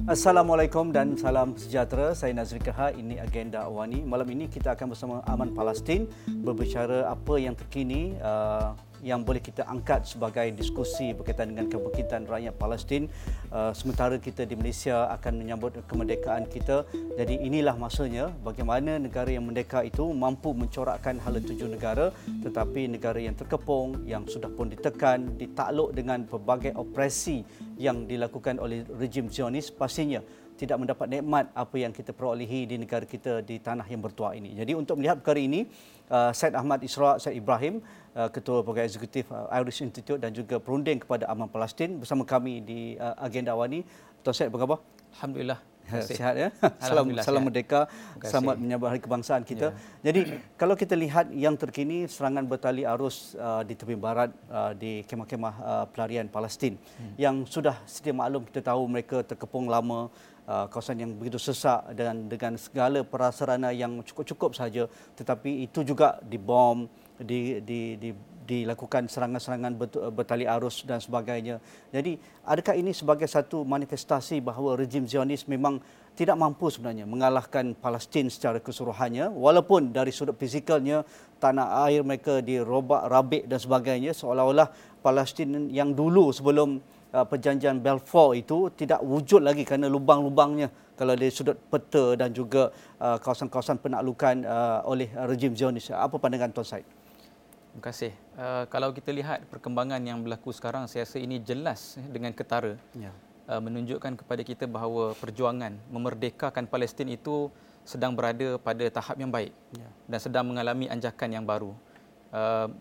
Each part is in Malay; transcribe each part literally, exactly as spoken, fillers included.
Assalamualaikum dan salam sejahtera. Saya Nazri Kaha, ini Agenda Awani. Malam ini kita akan bersama Aman Palestin berbicara apa yang terkini uh, yang boleh kita angkat sebagai diskusi berkaitan dengan kebangkitan rakyat Palestin. Uh, sementara kita di Malaysia akan menyambut kemerdekaan kita. Jadi inilah masanya bagaimana negara yang merdeka itu mampu mencorakkan hala tuju negara, tetapi negara yang terkepung, yang sudah pun ditekan, ditakluk dengan pelbagai operasi yang dilakukan oleh rejim Zionis, pastinya tidak mendapat nikmat apa yang kita perolehi di negara kita di tanah yang bertuah ini. Jadi untuk melihat perkara ini, uh, Syed Ahmad Isra' Syed Ibrahim, uh, Ketua Program Eksekutif uh, Irish Institute dan juga perunding kepada Aman Palestin bersama kami di uh, Agenda Awani. Tuan Syed, apa khabar? Alhamdulillah. Sihat ya. Salam salam merdeka. Selamat menyambut hari kebangsaan kita. Ya. Jadi kalau kita lihat yang terkini, serangan bertali arus uh, di tepi barat uh, di kemah-kemah uh, pelarian Palestin hmm. yang sudah sedia maklum, kita tahu mereka terkepung lama, uh, kawasan yang begitu sesak dan dengan segala prasarana yang cukup-cukup saja, tetapi itu juga dibom, di di di dilakukan serangan-serangan bertali arus dan sebagainya. Jadi adakah ini sebagai satu manifestasi bahawa rejim Zionis memang tidak mampu sebenarnya mengalahkan Palestin secara keseluruhannya, walaupun dari sudut fizikalnya tanah air mereka dirobak rabik dan sebagainya, seolah-olah Palestin yang dulu sebelum uh, perjanjian Balfour itu tidak wujud lagi kerana lubang-lubangnya kalau dari sudut peta dan juga uh, kawasan-kawasan penaklukan uh, oleh rejim Zionis. Apa pandangan Tuan Syed? Terima kasih. Uh, kalau kita lihat perkembangan yang berlaku sekarang, saya rasa ini jelas dengan ketara ya. uh, menunjukkan kepada kita bahawa perjuangan memerdekakan Palestin itu sedang berada pada tahap yang baik ya. dan sedang mengalami anjakan yang baru. Uh,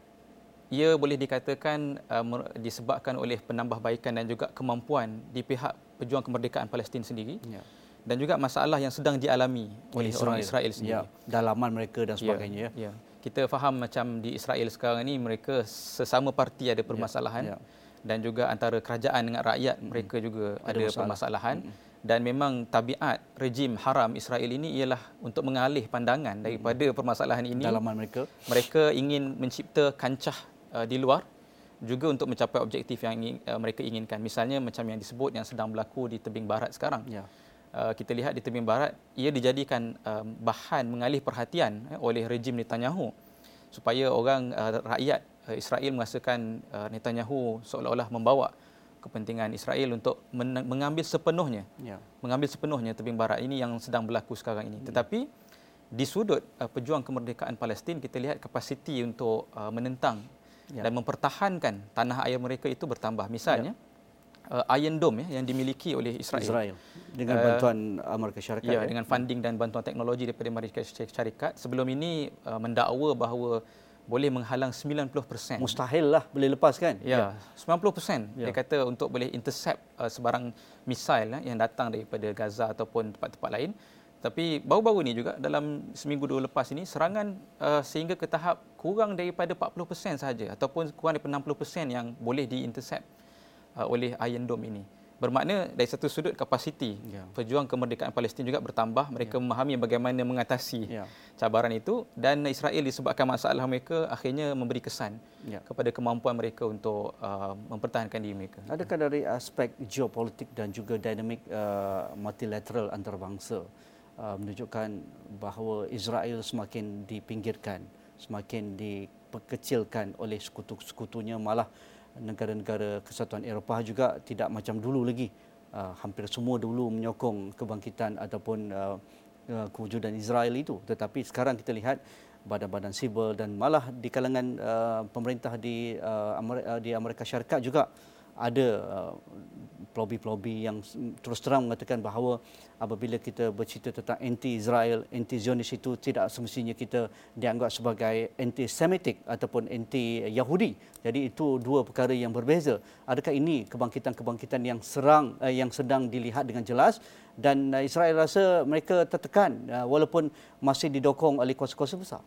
ia boleh dikatakan uh, disebabkan oleh penambahbaikan dan juga kemampuan di pihak pejuang kemerdekaan Palestin sendiri. Ya. Dan juga masalah yang sedang dialami oleh Israel. orang Israel sendiri. Ya, dalaman mereka dan sebagainya. Ya, ya. Kita faham macam di Israel sekarang ini mereka sesama parti ada permasalahan ya, ya. dan juga antara kerajaan dengan rakyat mm-hmm. mereka juga ada, ada permasalahan mm-hmm. dan memang tabiat rejim haram Israel ini ialah untuk mengalih pandangan daripada mm-hmm. permasalahan ini. Dalaman mereka. Mereka ingin mencipta kancah uh, di luar juga untuk mencapai objektif yang ingin, uh, mereka inginkan. Misalnya macam yang disebut yang sedang berlaku di tebing barat sekarang. Ya. Uh, kita lihat di tebing barat, ia dijadikan uh, bahan mengalih perhatian eh, oleh rejim Netanyahu supaya orang uh, rakyat uh, Israel merasakan uh, Netanyahu seolah-olah membawa kepentingan Israel untuk men- mengambil sepenuhnya ya. mengambil sepenuhnya tebing barat ini yang sedang berlaku sekarang ini. Hmm. Tetapi di sudut uh, pejuang kemerdekaan Palestin, kita lihat kapasiti untuk uh, menentang ya. dan mempertahankan tanah air mereka itu bertambah. Misalnya ya. Uh, Iron Dome ya, yang dimiliki oleh Israel, Israel. dengan bantuan uh, Amerika Syarikat ya, ya, dengan funding dan bantuan teknologi daripada Amerika Syarikat. Sebelum ini uh, mendakwa bahawa boleh menghalang sembilan puluh peratus. Mustahil lah boleh lepas kan? Ya, sembilan puluh peratus ya. Dia kata untuk boleh intercept uh, sebarang misail uh, yang datang daripada Gaza ataupun tempat-tempat lain. Tapi baru-baru ini juga dalam seminggu dua lepas ini serangan uh, sehingga ke tahap kurang daripada empat puluh peratus sahaja ataupun kurang daripada enam puluh peratus yang boleh di-intercept oleh Iron Dome ini. Bermakna dari satu sudut kapasiti ya. pejuang kemerdekaan Palestin juga bertambah. Mereka ya. memahami bagaimana mengatasi ya. cabaran itu, dan Israel disebabkan masalah mereka akhirnya memberi kesan ya. kepada kemampuan mereka untuk uh, mempertahankan diri mereka. Adakah dari aspek geopolitik dan juga dinamik uh, multilateral antarabangsa uh, menunjukkan bahawa Israel semakin dipinggirkan, semakin dikecilkan oleh sekutu-sekutunya, malah negara-negara Kesatuan Eropah juga tidak macam dulu lagi. Uh, hampir semua dulu menyokong kebangkitan ataupun uh, uh, kewujudan Israel itu. Tetapi sekarang kita lihat badan-badan sivil dan malah di kalangan uh, pemerintah di, uh, Amerika, di Amerika Syarikat juga ada uh, pelobi-pelobi yang terus terang mengatakan bahawa apabila kita bercerita tentang anti-Israel, anti-Zionis itu tidak semestinya kita dianggap sebagai anti-Semitik ataupun anti-Yahudi. Jadi itu dua perkara yang berbeza. Adakah ini kebangkitan-kebangkitan yang serang uh, yang sedang dilihat dengan jelas, dan uh, Israel rasa mereka tertekan uh, walaupun masih didokong oleh kuasa-kuasa besar?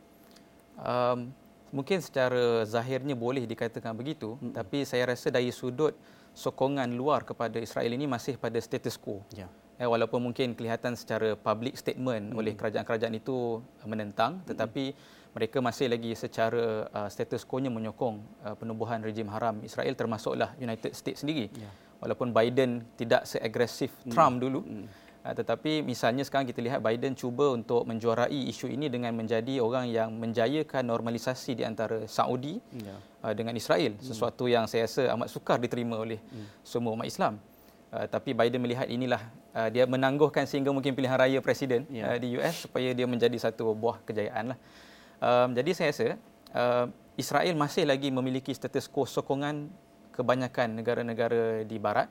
Um, Mungkin secara zahirnya boleh dikatakan begitu, hmm. tapi saya rasa dari sudut sokongan luar kepada Israel ini masih pada status quo. Ya. Eh, walaupun mungkin kelihatan secara public statement hmm. oleh kerajaan-kerajaan itu menentang, tetapi hmm. mereka masih lagi secara uh, status quo-nya menyokong uh, penubuhan rejim haram Israel, termasuklah United States sendiri. Ya. walaupun Biden tidak seagresif hmm. Trump dulu. Hmm. Uh, tetapi misalnya sekarang kita lihat Biden cuba untuk menjuarai isu ini dengan menjadi orang yang menjayakan normalisasi di antara Saudi yeah. uh, dengan Israel, hmm. sesuatu yang saya rasa amat sukar diterima oleh hmm. semua umat Islam. Uh, tapi Biden melihat inilah uh, dia menangguhkan sehingga mungkin pilihan raya presiden yeah. uh, di U S supaya dia menjadi satu buah kejayaan lah. Um, jadi saya rasa uh, Israel masih lagi memiliki status quo sokongan kebanyakan negara-negara di Barat,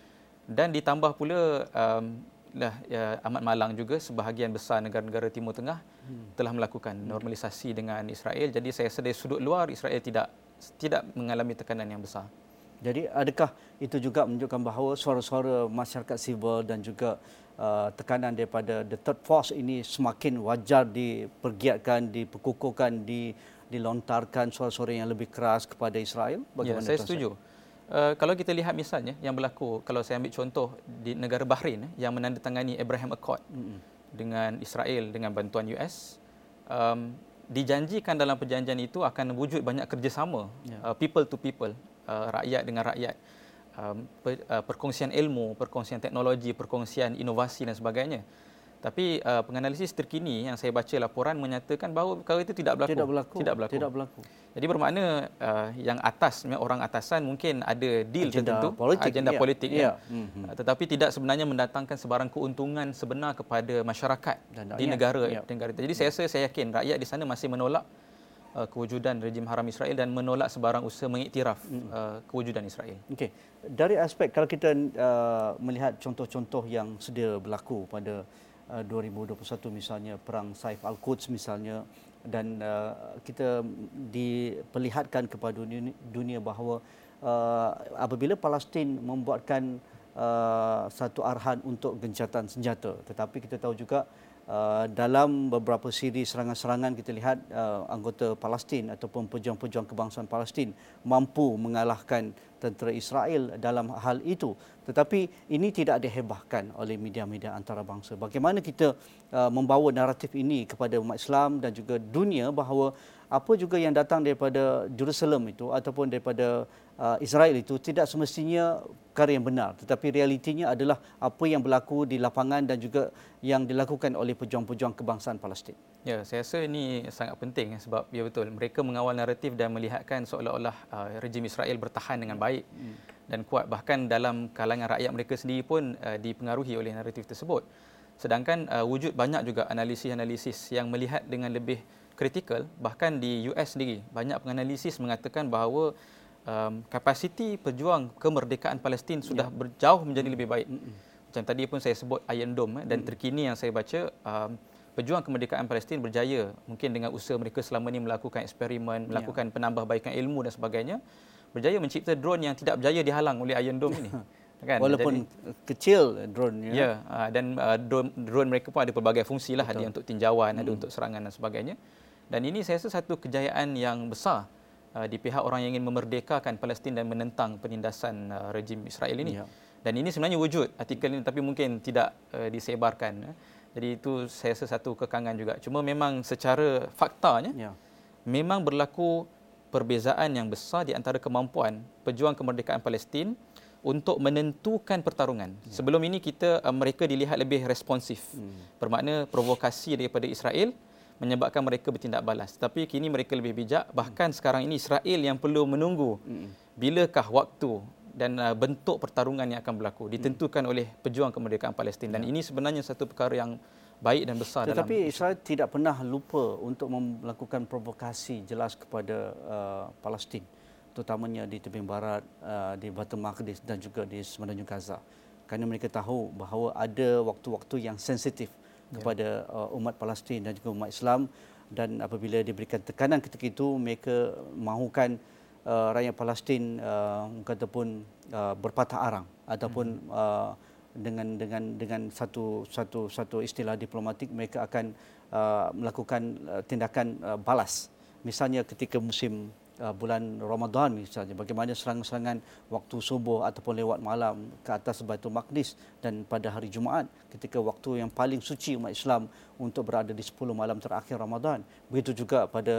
dan ditambah pula um, lah, ya, amat malang juga sebahagian besar negara-negara Timur Tengah hmm. telah melakukan normalisasi dengan Israel. Jadi saya rasa dari sudut luar Israel tidak tidak mengalami tekanan yang besar. Jadi adakah itu juga menunjukkan bahawa suara-suara masyarakat sivil dan juga uh, tekanan daripada the third force ini semakin wajar dipergiatkan, diperkukuhkan, di, dilontarkan suara-suara yang lebih keras kepada Israel? Bagaimana ya, saya setuju. Uh, kalau kita lihat misalnya yang berlaku, kalau saya ambil contoh di negara Bahrain yang menandatangani Abraham Accord mm-hmm. dengan Israel dengan bantuan U S, um, dijanjikan dalam perjanjian itu akan wujud banyak kerjasama yeah. uh, people to people, uh, rakyat dengan rakyat, um, per, uh, perkongsian ilmu, perkongsian teknologi, perkongsian inovasi dan sebagainya. Tapi uh, penganalisis terkini yang saya baca laporan menyatakan bahawa perkara itu tidak berlaku. Tidak berlaku. Tidak berlaku. Tidak berlaku. Jadi bermakna uh, yang atas, orang atasan mungkin ada deal agenda tertentu, politik, agenda ya. politik, ya. Ya. Mm-hmm. Uh, tetapi tidak sebenarnya mendatangkan sebarang keuntungan sebenar kepada masyarakat dan di negara ya. negara. Jadi saya rasa saya yakin rakyat di sana masih menolak uh, kewujudan rejim haram Israel dan menolak sebarang usaha mengiktiraf mm-hmm. uh, kewujudan Israel. Okey. Dari aspek kalau kita uh, melihat contoh-contoh yang sedia berlaku pada dua ribu dua puluh satu misalnya perang Saif Al-Quds misalnya, dan uh, kita diperlihatkan kepada dunia, dunia bahawa uh, apabila Palestin membuatkan uh, satu arahan untuk gencatan senjata, tetapi kita tahu juga uh, dalam beberapa siri serangan-serangan kita lihat uh, anggota Palestin ataupun pejuang-pejuang kebangsaan Palestin mampu mengalahkan tentera Israel dalam hal itu. Tetapi ini tidak dihebahkan oleh media-media antarabangsa. Bagaimana kita uh, membawa naratif ini kepada umat Islam dan juga dunia bahawa apa juga yang datang daripada Jerusalem itu ataupun daripada uh, Israel itu tidak semestinya perkara yang benar, tetapi realitinya adalah apa yang berlaku di lapangan dan juga yang dilakukan oleh pejuang-pejuang kebangsaan Palestin. Ya, saya rasa ini sangat penting sebab ya betul, mereka mengawal naratif dan melihatkan seolah-olah uh, rejim Israel bertahan dengan baik hmm. dan kuat, bahkan dalam kalangan rakyat mereka sendiri pun uh, dipengaruhi oleh naratif tersebut. Sedangkan uh, wujud banyak juga analisis-analisis yang melihat dengan lebih kritikal, bahkan di U S sendiri banyak penganalisis mengatakan bahawa um, kapasiti pejuang kemerdekaan Palestin sudah ya. berjauh menjadi lebih baik. Mm-mm. Macam tadi pun saya sebut Iron Dome, dan mm. terkini yang saya baca, um, pejuang kemerdekaan Palestin berjaya mungkin dengan usaha mereka selama ini melakukan eksperimen, melakukan ya. penambahbaikan ilmu dan sebagainya, berjaya mencipta drone yang tidak berjaya dihalang oleh Iron Dome ini. Kan? Walaupun jadi, kecil drone ya. Ya, dan uh, drone, drone mereka pun ada pelbagai fungsi lah, ada untuk tinjauan, hmm. ada untuk serangan dan sebagainya. Dan ini saya rasa satu kejayaan yang besar uh, di pihak orang yang ingin memerdekakan Palestin dan menentang penindasan uh, rejim Israel ini. Ya. Dan ini sebenarnya wujud artikel ini, tapi mungkin tidak uh, disebarkan. Jadi itu saya rasa satu kekangan juga. Cuma memang secara faktanya, ya. memang berlaku perbezaan yang besar di antara kemampuan pejuang kemerdekaan Palestin untuk menentukan pertarungan. Ya. Sebelum ini kita uh, mereka dilihat lebih responsif. Hmm. Bermakna provokasi daripada Israel menyebabkan mereka bertindak balas. Tapi kini mereka lebih bijak. Bahkan hmm. sekarang ini Israel yang perlu menunggu hmm. bilakah waktu dan uh, bentuk pertarungan yang akan berlaku ditentukan hmm. oleh pejuang kemerdekaan Palestin. Dan ya. ini sebenarnya satu perkara yang baik dan besar. Tetapi dalam Israel tidak pernah lupa untuk melakukan provokasi jelas kepada uh, Palestin, terutamanya di tebing barat, uh, di Baitul Maqdis dan juga di semenanjung Gaza. Kerana mereka tahu bahawa ada waktu-waktu yang sensitif ya. kepada uh, umat Palestin dan juga umat Islam, dan apabila diberikan tekanan ketika itu, mereka mahukan uh, rakyat Palestin uh, ataupun uh, berpatah arang ataupun hmm. uh, dengan dengan dengan satu satu satu istilah diplomatik, mereka akan uh, melakukan uh, tindakan uh, balas. Misalnya ketika musim Uh, bulan Ramadan misalnya, bagaimana serangan-serangan waktu subuh ataupun lewat malam ke atas Baitul Maqdis, dan pada hari Jumaat ketika waktu yang paling suci umat Islam untuk berada di sepuluh malam terakhir Ramadan. Begitu juga pada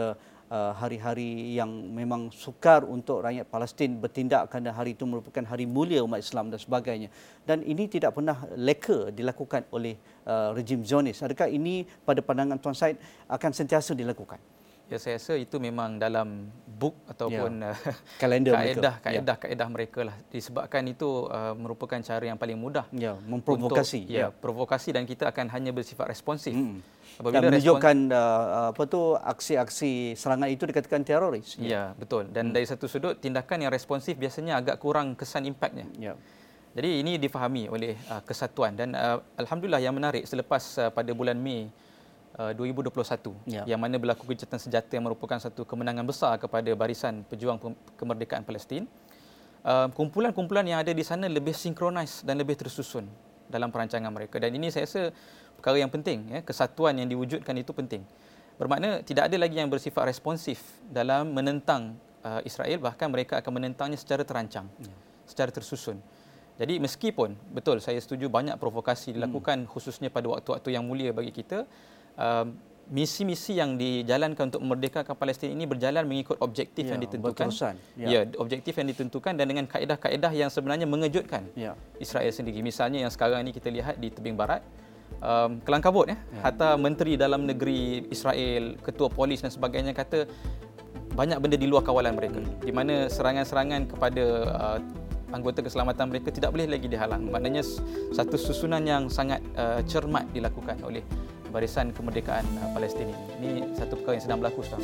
uh, hari-hari yang memang sukar untuk rakyat Palestin bertindak kerana hari itu merupakan hari mulia umat Islam dan sebagainya. Dan ini tidak pernah leka dilakukan oleh uh, rejim Zionis. Adakah ini pada pandangan Tuan Syed akan sentiasa dilakukan? Ya, saya rasa itu memang dalam book ataupun ya. Kalender kaedah, mereka. kaedah, ya. kaedah mereka lah. Disebabkan itu uh, merupakan cara yang paling mudah. Ya, memprovokasi. Untuk, ya, ya, provokasi dan kita akan hanya bersifat responsif. Hmm. Apabila dan menunjukkan uh, apa tu aksi-aksi serangan itu dikatakan teroris. Ya, ya betul. Dan hmm. dari satu sudut tindakan yang responsif biasanya agak kurang kesan impaknya. Ya. Jadi ini difahami oleh uh, kesatuan dan uh, alhamdulillah yang menarik selepas uh, pada bulan Mei Uh, dua ribu dua puluh satu ya. yang mana berlaku gencatan senjata yang merupakan satu kemenangan besar kepada barisan pejuang kemerdekaan Palestin. Uh, kumpulan-kumpulan yang ada di sana lebih sinkronis dan lebih tersusun dalam perancangan mereka, dan ini saya rasa perkara yang penting, ya. Kesatuan yang diwujudkan itu penting. Bermakna tidak ada lagi yang bersifat responsif dalam menentang uh, Israel, bahkan mereka akan menentangnya secara terancang, ya. secara tersusun. Jadi meskipun betul saya setuju banyak provokasi dilakukan hmm. khususnya pada waktu-waktu yang mulia bagi kita, Uh, misi-misi yang dijalankan untuk memerdekakan Palestin ini berjalan mengikut objektif ya, yang ditentukan. Ya. ya, objektif yang ditentukan dan dengan kaedah-kaedah yang sebenarnya mengejutkan ya. Israel sendiri. Misalnya yang sekarang ini kita lihat di tebing barat, um, kelang kabut ya. ya. Hatta Menteri Dalam Negeri Israel, Ketua Polis dan sebagainya kata banyak benda di luar kawalan mereka. Hmm. Di mana serangan-serangan kepada uh, anggota keselamatan mereka tidak boleh lagi dihalang. Maknanya satu susunan yang sangat uh, cermat dilakukan oleh Barisan Kemerdekaan uh, Palestin ini. Ini satu perkara yang sedang berlaku sekarang.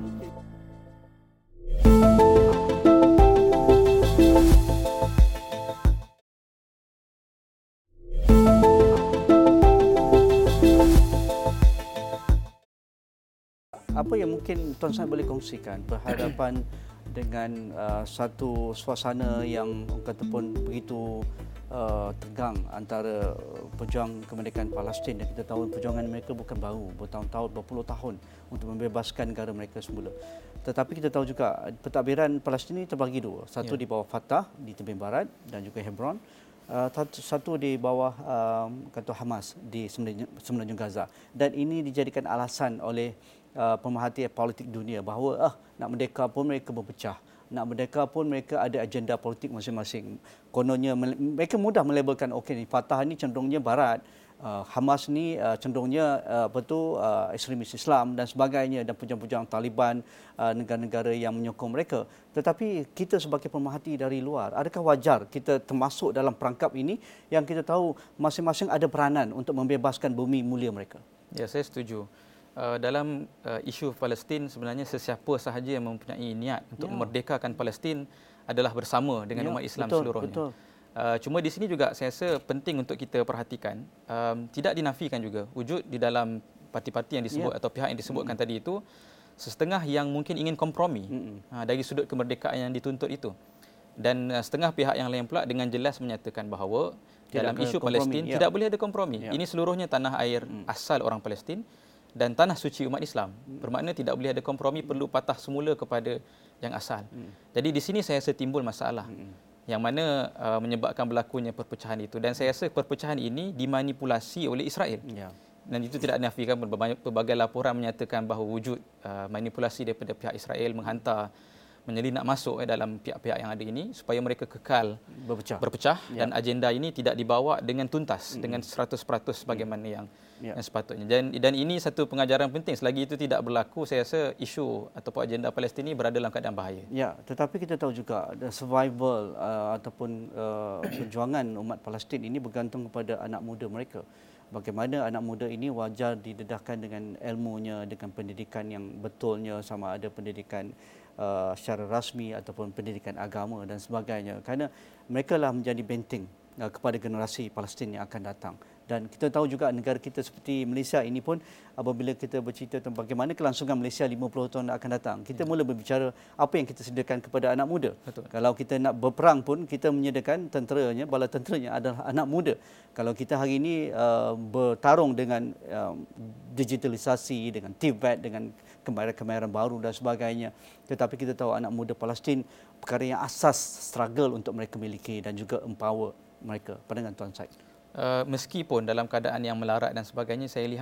Apa yang mungkin Tuan Syed boleh kongsikan berhadapan dengan uh, satu suasana yang orang kata pun begitu Uh, tegang antara pejuang kemerdekaan Palestin, dan kita tahu perjuangan mereka bukan baru, bertahun-tahun, berpuluh tahun untuk membebaskan negara mereka semula. Tetapi kita tahu juga pentadbiran Palestin ini terbagi dua, satu ya. di bawah Fatah di tebing barat dan juga Hebron, uh, satu di bawah uh, kata Hamas di semenanjung Gaza, dan ini dijadikan alasan oleh uh, pemerhati politik dunia bahawa ah nak merdeka pun mereka berpecah. Nak merdeka pun mereka ada agenda politik masing-masing. Kononnya mereka mudah melabelkan, okey ni Fatah ni cenderungnya barat, uh, Hamas ni uh, cenderungnya uh, apa tu uh, ekstremis Islam dan sebagainya, dan pejuang-pejuang Taliban, uh, negara-negara yang menyokong mereka. Tetapi kita sebagai pemerhati dari luar, adakah wajar kita termasuk dalam perangkap ini yang kita tahu masing-masing ada peranan untuk membebaskan bumi mulia mereka? Ya, saya setuju. Uh, dalam uh, isu Palestin, sebenarnya sesiapa sahaja yang mempunyai niat untuk ya. memerdekakan Palestin adalah bersama dengan ya, umat Islam betul, seluruhnya. Betul. Uh, cuma di sini juga saya rasa penting untuk kita perhatikan, um, tidak dinafikan juga wujud di dalam parti-parti yang disebut ya. atau pihak yang disebutkan mm-hmm. tadi itu setengah yang mungkin ingin kompromi mm-hmm. uh, dari sudut kemerdekaan yang dituntut itu. Dan uh, setengah pihak yang lain pula dengan jelas menyatakan bahawa tidak dalam isu Palestin ya. tidak boleh ada kompromi. Ya. Ini seluruhnya tanah air mm. asal orang Palestin dan tanah suci umat Islam. Bermakna tidak boleh ada kompromi, perlu patah semula kepada yang asal. Hmm. Jadi di sini saya rasa timbul masalah hmm. yang mana uh, menyebabkan berlakunya perpecahan itu. Dan saya rasa perpecahan ini dimanipulasi oleh Israel. Ya. Dan itu tidak dinafikan, berbagai laporan menyatakan bahawa wujud uh, manipulasi daripada pihak Israel menghantar menyelinap masuk eh, dalam pihak-pihak yang ada ini supaya mereka kekal berpecah, berpecah ya. dan agenda ini tidak dibawa dengan tuntas, hmm. dengan seratus peratus sebagaimana yang, ya. yang sepatutnya. Dan, dan ini satu pengajaran penting. Selagi itu tidak berlaku, saya rasa isu ataupun agenda Palestin ini berada dalam keadaan bahaya. Ya, tetapi kita tahu juga the survival uh, ataupun uh, perjuangan umat Palestin ini bergantung kepada anak muda mereka. Bagaimana anak muda ini wajar didedahkan dengan ilmunya, dengan pendidikan yang betulnya, sama ada pendidikan uh, secara rasmi ataupun pendidikan agama dan sebagainya. Kerana mereka lah menjadi benteng uh, kepada generasi Palestin yang akan datang. Dan kita tahu juga negara kita seperti Malaysia ini pun, apabila kita bercerita tentang bagaimana kelangsungan Malaysia lima puluh tahun akan datang, kita ya. mula berbicara apa yang kita sediakan kepada anak muda. Betul. Kalau kita nak berperang pun, kita menyediakan tenteranya, bala tenteranya adalah anak muda. Kalau kita hari ini uh, bertarung dengan uh, digitalisasi, dengan T V E T, dengan kemahiran-kemahiran baru dan sebagainya, tetapi kita tahu anak muda Palestin, perkara yang asas struggle untuk mereka miliki dan juga empower mereka. Pandangan Tuan Syed. Uh, meskipun dalam keadaan yang melarat dan sebagainya, saya lihat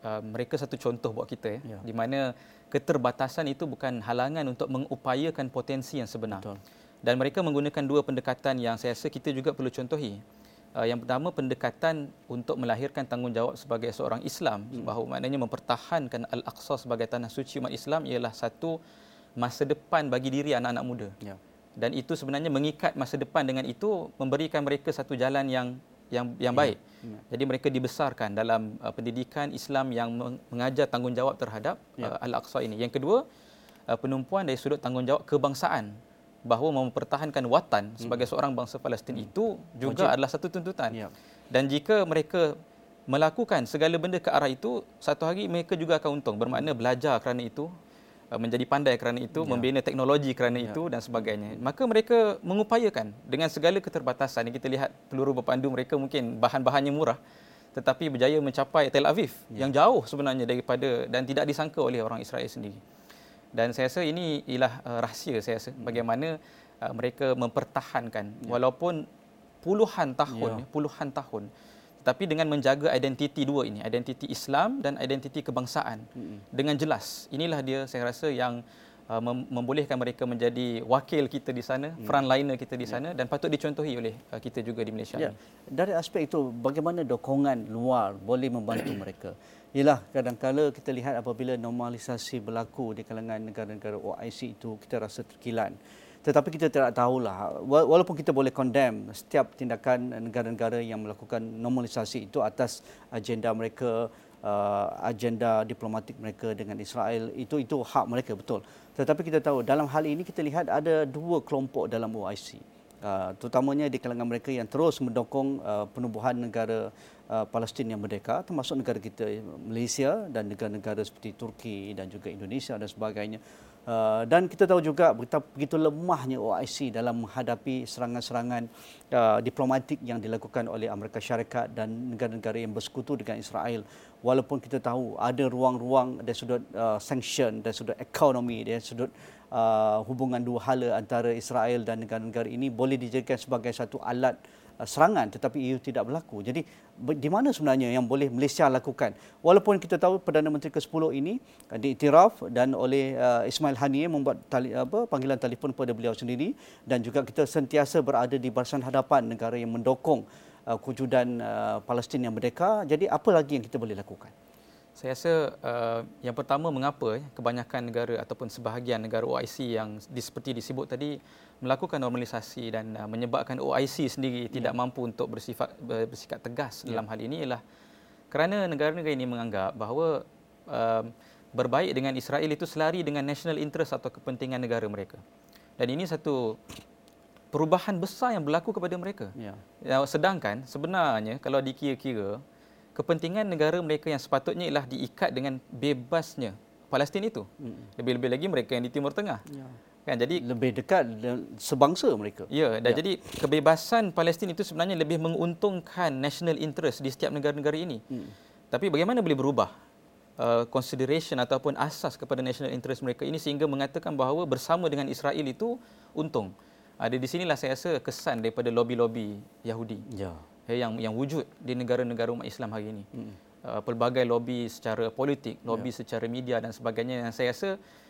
uh, mereka satu contoh buat kita ya, Ya. di mana keterbatasan itu bukan halangan untuk mengupayakan potensi yang sebenar. Betul. Dan mereka menggunakan dua pendekatan yang saya rasa kita juga perlu contohi. Uh, yang pertama, pendekatan untuk melahirkan tanggungjawab sebagai seorang Islam, hmm. bahawa maknanya mempertahankan Al-Aqsa sebagai tanah suci umat Islam ialah satu masa depan bagi diri anak-anak muda. Ya. Dan itu sebenarnya mengikat masa depan dengan itu memberikan mereka satu jalan yang yang yang baik. Ya. Ya. Jadi mereka dibesarkan dalam uh, pendidikan Islam yang mengajar tanggungjawab terhadap ya. uh, Al-Aqsa ini. Yang kedua, uh, penumpuan dari sudut tanggungjawab kebangsaan, bahawa mempertahankan watan sebagai seorang bangsa Palestin hmm. itu juga Wajib. adalah satu tuntutan. Ya. Dan jika mereka melakukan segala benda ke arah itu, satu hari mereka juga akan untung. Bermakna belajar kerana itu, menjadi pandai kerana itu, ya. membina teknologi kerana ya. itu dan sebagainya. Maka mereka mengupayakan dengan segala keterbatasan. Kita lihat peluru berpandu mereka mungkin bahan-bahannya murah, tetapi berjaya mencapai Tel Aviv ya. yang jauh sebenarnya daripada dan tidak disangka oleh orang Israel sendiri. Dan saya rasa ini ialah uh, rahsia saya rasa bagaimana uh, mereka mempertahankan ya. walaupun puluhan tahun, ya. puluhan tahun, tetapi dengan menjaga identiti dua ini, identiti Islam dan identiti kebangsaan hmm. dengan jelas. Inilah dia saya rasa yang uh, mem- membolehkan mereka menjadi wakil kita di sana, hmm. frontliner kita di sana ya. dan patut dicontohi oleh uh, kita juga di Malaysia ya. ini. Dari aspek itu, bagaimana dokongan luar boleh membantu mereka? Ialah kadang-kadang kita lihat apabila normalisasi berlaku di kalangan negara-negara O I C itu, kita rasa terkilan. Tetapi kita tidak tahulah, walaupun kita boleh condemn setiap tindakan negara-negara yang melakukan normalisasi itu atas agenda mereka, uh, agenda diplomatik mereka dengan Israel, itu itu hak mereka, betul. Tetapi kita tahu dalam hal ini kita lihat ada dua kelompok dalam O I C. Uh, terutamanya di kalangan mereka yang terus mendukung uh, penubuhan negara uh, Palestin yang merdeka, termasuk negara kita Malaysia dan negara-negara seperti Turki dan juga Indonesia dan sebagainya. Uh, dan kita tahu juga betapa begitu lemahnya O I C dalam menghadapi serangan-serangan uh, diplomatik yang dilakukan oleh Amerika Syarikat dan negara-negara yang bersekutu dengan Israel. Walaupun kita tahu ada ruang-ruang dari sudut uh, sanction, dari sudut ekonomi, dari sudut uh, hubungan dua hala antara Israel dan negara-negara ini boleh dijadikan sebagai satu alat uh, serangan, tetapi ia tidak berlaku. Jadi di mana sebenarnya yang boleh Malaysia lakukan? Walaupun kita tahu Perdana Menteri ke sepuluh ini uh, diiktiraf dan oleh uh, Ismail Haniyeh membuat tali, apa, panggilan telefon kepada beliau sendiri, dan juga kita sentiasa berada di barisan hadapan negara yang mendukung uh, kewujudan uh, Palestin yang merdeka. Jadi apa lagi yang kita boleh lakukan? Saya rasa uh, yang pertama, mengapa eh, kebanyakan negara ataupun sebahagian negara O I C yang di, seperti disebut tadi melakukan normalisasi dan uh, menyebabkan O I C sendiri ya. tidak mampu untuk bersifat bersikap tegas ya. dalam hal ini ialah kerana negara-negara ini menganggap bahawa uh, berbaik dengan Israel itu selari dengan national interest atau kepentingan negara mereka. Dan ini satu perubahan besar yang berlaku kepada mereka. Ya. Sedangkan sebenarnya kalau dikira-kira, kepentingan negara mereka yang sepatutnya ialah diikat dengan bebasnya Palestin itu. Hmm. Lebih-lebih lagi mereka yang di Timur Tengah. Ya. Kan, jadi lebih dekat sebangsa mereka. Ya, dan ya. jadi kebebasan Palestin itu sebenarnya lebih menguntungkan national interest di setiap negara-negara ini. Hmm. Tapi bagaimana boleh berubah uh, consideration ataupun asas kepada national interest mereka ini sehingga mengatakan bahawa bersama dengan Israel itu untung. Ada di sinilah saya rasa kesan daripada lobby-lobby Yahudi. Ya. yang yang wujud di negara-negara umat Islam hari ini. Hmm. Uh, pelbagai lobby secara politik, lobby yeah. secara media dan sebagainya, yang saya rasa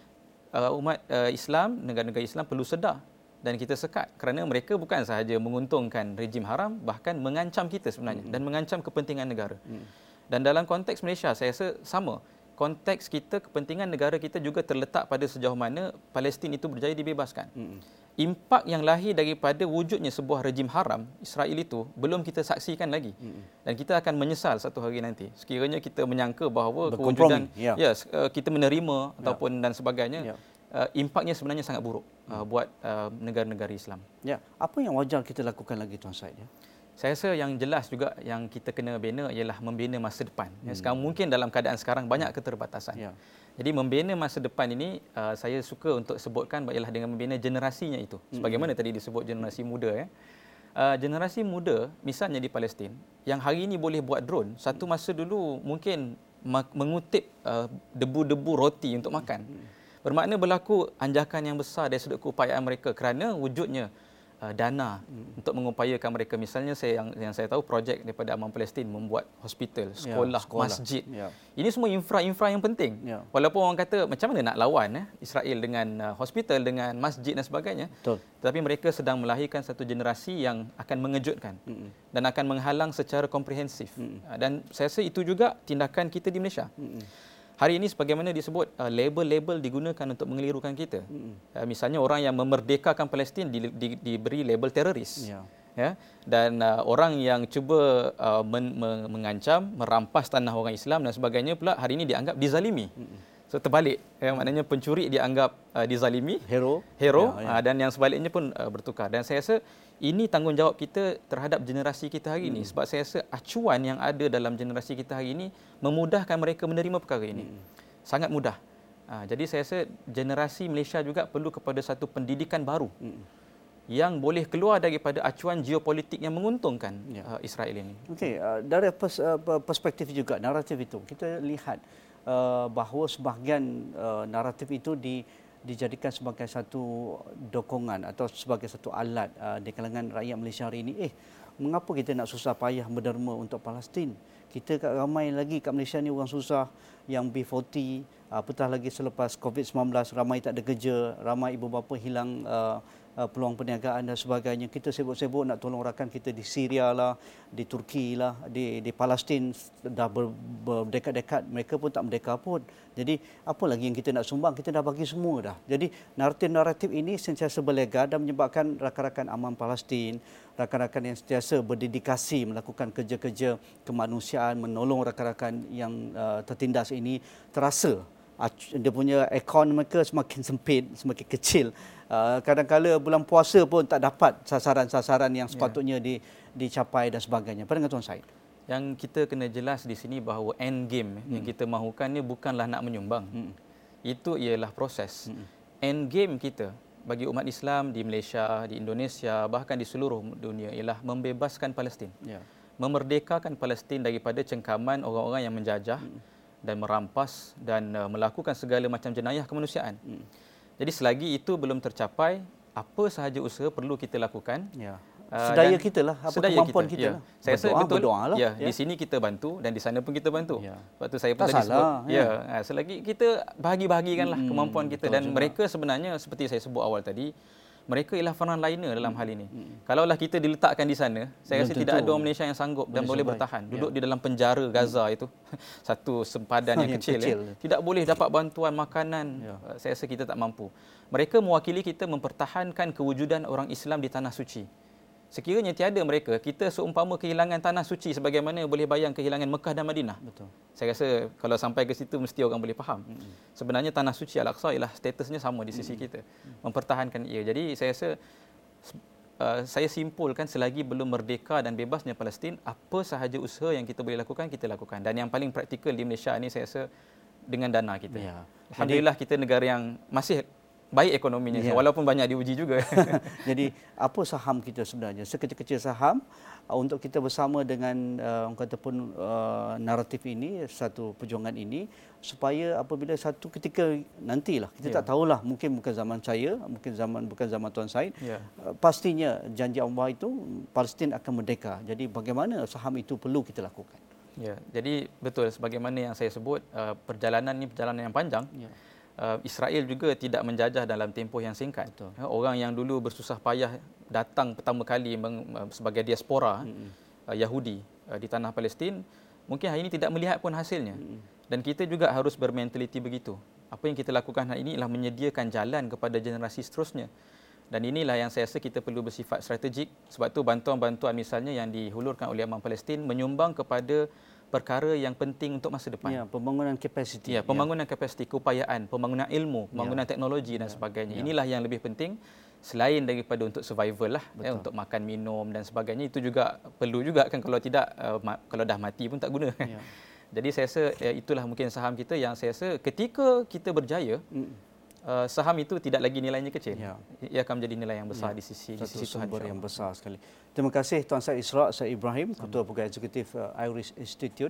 uh, umat uh, Islam, negara-negara Islam perlu sedar dan kita sekat, kerana mereka bukan sahaja menguntungkan rejim haram, bahkan mengancam kita sebenarnya hmm. dan mengancam kepentingan negara. Hmm. Dan dalam konteks Malaysia saya rasa sama. Konteks kita, kepentingan negara kita juga terletak pada sejauh mana Palestin itu berjaya dibebaskan. Hmm. Impak yang lahir daripada wujudnya sebuah rejim haram Israel itu belum kita saksikan lagi. Hmm. Dan kita akan menyesal satu hari nanti sekiranya kita menyangka bahawa kewujudan ya, ya kita menerima ya. ataupun dan sebagainya, ya. uh, impaknya sebenarnya sangat buruk uh, buat uh, negara-negara Islam. Ya, apa yang wajar kita lakukan lagi, Tuan Syed? Ya? Saya rasa yang jelas juga yang kita kena bina ialah membina masa depan. Hmm. Sekarang mungkin dalam keadaan sekarang banyak keterbatasan. Ya. Jadi membina masa depan ini uh, saya suka untuk sebutkan ialah dengan membina generasinya itu. Sebagaimana hmm. tadi disebut generasi muda ya. Uh, generasi muda misalnya di Palestin yang hari ini boleh buat drone, satu masa dulu mungkin mengutip uh, debu-debu roti untuk makan. Hmm. Bermakna berlaku anjakan yang besar dari sudut keupayaan mereka kerana wujudnya uh, dana hmm. untuk mengupayakan mereka. Misalnya saya yang yang saya tahu projek daripada Aman Palestin membuat hospital, sekolah, ya, sekolah. masjid. Ya. Ini semua infra-infra yang penting. Ya. Walaupun orang kata macam mana nak lawan eh, Israel dengan uh, hospital, dengan masjid dan sebagainya. Betul. Tetapi mereka sedang melahirkan satu generasi yang akan mengejutkan hmm. dan akan menghalang secara komprehensif. Hmm. Uh, dan saya rasa itu juga tindakan kita di Malaysia. Hmm. Hari ini sebagaimana disebut, uh, label-label digunakan untuk mengelirukan kita. Mm-hmm. Uh, misalnya orang yang memerdekakan Palestin di, di, diberi label teroris. Yeah. Ya? Dan uh, orang yang cuba uh, men, men, mengancam, merampas tanah orang Islam dan sebagainya pula hari ini dianggap dizalimi. Mm-hmm. So terbalik, ya, maknanya pencuri dianggap uh, dizalimi, hero, hero yeah, yeah. Uh, dan yang sebaliknya pun uh, bertukar. Dan saya rasa ini tanggungjawab kita terhadap generasi kita hari ini. Hmm. Sebab saya rasa acuan yang ada dalam generasi kita hari ini memudahkan mereka menerima perkara ini. Hmm. Sangat mudah. Ha, jadi saya rasa generasi Malaysia juga perlu kepada satu pendidikan baru hmm. yang boleh keluar daripada acuan geopolitik yang menguntungkan ya. uh, Israel ini. Okey, uh, dari pers, uh, perspektif juga naratif itu, kita lihat uh, bahawa sebahagian uh, naratif itu di dijadikan sebagai satu dokongan atau sebagai satu alat uh, di kalangan rakyat Malaysia hari ini. Eh, mengapa kita nak susah payah berderma untuk Palestin? Kita ramai lagi kat Malaysia ni orang susah yang B empat puluh, apatah lagi selepas covid sembilan belas ramai tak ada kerja, ramai ibu bapa hilang uh, uh, peluang perniagaan dan sebagainya. Kita sibuk-sibuk nak tolong rakan kita di Syria lah, di Turki lah, di di Palestin dah ber, berdekat-dekat, mereka pun tak merdeka pun. Jadi apa lagi yang kita nak sumbang? Kita dah bagi semua dah. Jadi naratif-naratif ini sentiasa berlegar dan menyebabkan rakan-rakan Aman Palestin, rakan-rakan yang sentiasa berdedikasi melakukan kerja-kerja kemanusiaan, menolong rakan-rakan yang uh, tertindas ini terasa dia punya akaun mereka semakin sempit, semakin kecil. Uh, kadang-kadang bulan puasa pun tak dapat sasaran-sasaran yang sepatutnya yeah. di, dicapai dan sebagainya. Pandangan Tuan Syed? Yang kita kena jelas di sini bahawa end game hmm. yang kita mahukan ni bukanlah nak menyumbang. Hmm. Itu ialah proses. Hmm. End game kita bagi umat Islam di Malaysia, di Indonesia, bahkan di seluruh dunia ialah membebaskan Palestin. Yeah. Memerdekakan Palestin daripada cengkaman orang-orang yang menjajah hmm. dan merampas dan uh, melakukan segala macam jenayah kemanusiaan. Hmm. Jadi selagi itu belum tercapai, apa sahaja usaha perlu kita lakukan. Ya. Sedaya kita lah, apa kemampuan kita, kita ya. lah. Saya rasa betul, lah. Ya, ya. Di sini kita bantu dan di sana pun kita bantu. Ya. Sebab tu saya pun tadi sebut, ya. Ya, selagi kita bahagi-bahagikanlah hmm, kemampuan kita. Dan juga. Mereka sebenarnya seperti saya sebut awal tadi, mereka ialah frontliner dalam hmm. hal ini. Hmm. Kalaulah kita diletakkan di sana, saya rasa tidak ada orang Malaysia yang sanggup dan boleh bertahan. Duduk ya. di dalam penjara Gaza hmm. itu, satu sempadan yang, yang kecil. kecil. Ya. Tidak boleh dapat bantuan makanan. Ya. Saya rasa kita tak mampu. Mereka mewakili kita mempertahankan kewujudan orang Islam di Tanah Suci. Sekiranya tiada mereka, kita seumpama kehilangan Tanah Suci sebagaimana boleh bayang kehilangan Mekah dan Madinah. Betul. Saya rasa kalau sampai ke situ mesti orang boleh faham. Hmm. Sebenarnya Tanah Suci Al-Aqsa ialah statusnya sama di sisi hmm. kita. Mempertahankan ia. Jadi saya rasa uh, saya simpulkan selagi belum merdeka dan bebasnya Palestin, apa sahaja usaha yang kita boleh lakukan, kita lakukan. Dan yang paling praktikal di Malaysia ini saya rasa dengan dana kita. Ya. Alhamdulillah kita negara yang masih baik ekonominya, ya. Walaupun banyak diuji juga. Jadi apa saham kita sebenarnya? Sekecil-kecil saham uh, untuk kita bersama dengan uh, orang kata pun uh, naratif ini, satu perjuangan ini, supaya apabila satu ketika nantilah, kita ya. tak tahulah, mungkin bukan zaman saya, mungkin zaman bukan zaman Tuan Syed, ya. uh, pastinya janji Allah itu Palestin akan merdeka. Jadi bagaimana saham itu perlu kita lakukan? Ya, jadi betul sebagaimana yang saya sebut, uh, perjalanan ini perjalanan yang panjang. Ya. Uh, Israel juga tidak menjajah dalam tempoh yang singkat. Betul. Orang yang dulu bersusah payah datang pertama kali meng, sebagai diaspora mm-hmm. uh, Yahudi uh, di tanah Palestin, mungkin hari ini tidak melihat pun hasilnya. Mm-hmm. Dan kita juga harus bermentaliti begitu. Apa yang kita lakukan hari ini ialah menyediakan jalan kepada generasi seterusnya. Dan inilah yang saya rasa kita perlu bersifat strategik. Sebab tu bantuan-bantuan misalnya yang dihulurkan oleh Aman Palestin menyumbang kepada perkara yang penting untuk masa depan. Ya, pembangunan kapasiti. Ya, pembangunan ya. kapasiti, keupayaan, pembangunan ilmu, pembangunan ya. teknologi dan ya. sebagainya. Ya. Inilah yang lebih penting selain daripada untuk survival lah, ya, untuk makan, minum dan sebagainya. Itu juga perlu juga kan, kalau tidak uh, kalau dah mati pun tak guna. Ya. Jadi saya rasa ya, itulah mungkin saham kita yang saya rasa ketika kita berjaya, mm. Uh, saham itu tidak lagi nilainya kecil. Ya. Ia akan menjadi nilai yang besar ya. di sisi Satu di sisi Tuhan yang besar sekali. Terima kasih Tuan Syed Ishraq Syed Ibrahim, Ketua Program Eksekutif uh, Irish Institute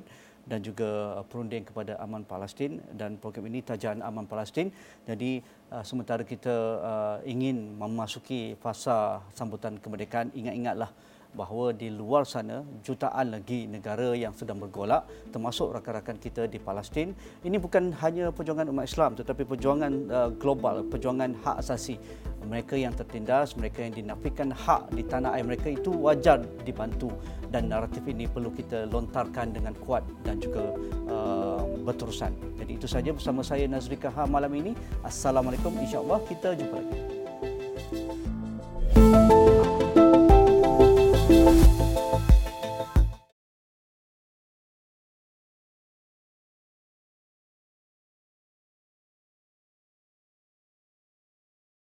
dan juga uh, perunding kepada aman Palestin, dan program ini Tajahan Aman Palestin. Jadi uh, sementara kita uh, ingin memasuki fasa sambutan kemerdekaan, ingat-ingatlah bahawa di luar sana jutaan lagi negara yang sedang bergolak, termasuk rakan-rakan kita di Palestin. Ini bukan hanya perjuangan umat Islam tetapi perjuangan uh, global, perjuangan hak asasi. Mereka yang tertindas, mereka yang dinafikan hak di tanah air mereka, itu wajar dibantu, dan naratif ini perlu kita lontarkan dengan kuat dan juga uh, berterusan. Jadi itu saja bersama saya Nazri Kahar malam ini. Assalamualaikum, insya-Allah kita jumpa lagi.